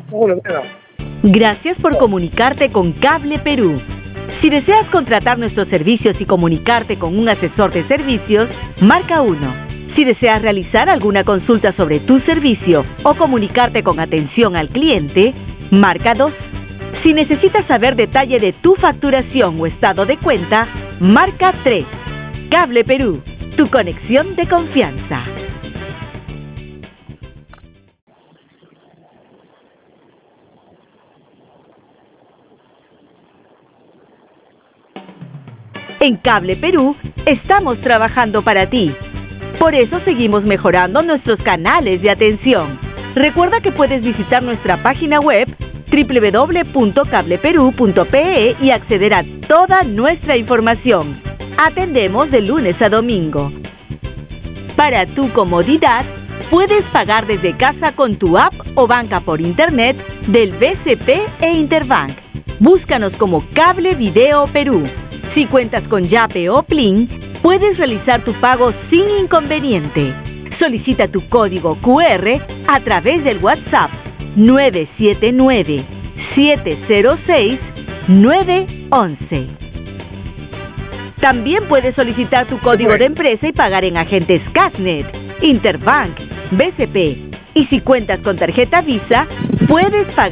Hola, mira. Gracias por comunicarte con Cable Perú. Si deseas contratar nuestros servicios y comunicarte con un asesor de servicios, marca 1. Si deseas realizar alguna consulta sobre tu servicio o comunicarte con atención al cliente, marca 2. Si necesitas saber detalle de tu facturación o estado de cuenta, marca 3. Cable Perú, tu conexión de confianza. En Cable Perú estamos trabajando para ti. Por eso seguimos mejorando nuestros canales de atención. Recuerda que puedes visitar nuestra página web www.cableperu.pe y acceder a toda nuestra información. Atendemos de lunes a domingo. Para tu comodidad, puedes pagar desde casa con tu app o banca por internet del BCP e Interbank. Búscanos como Cable Video Perú. Si cuentas con Yape o Plin, puedes realizar tu pago sin inconveniente. Solicita tu código QR a través del WhatsApp 979-706-911. También puedes solicitar tu código de empresa y pagar en agentes Casnet, Interbank, BCP. Y si cuentas con tarjeta Visa, puedes pagar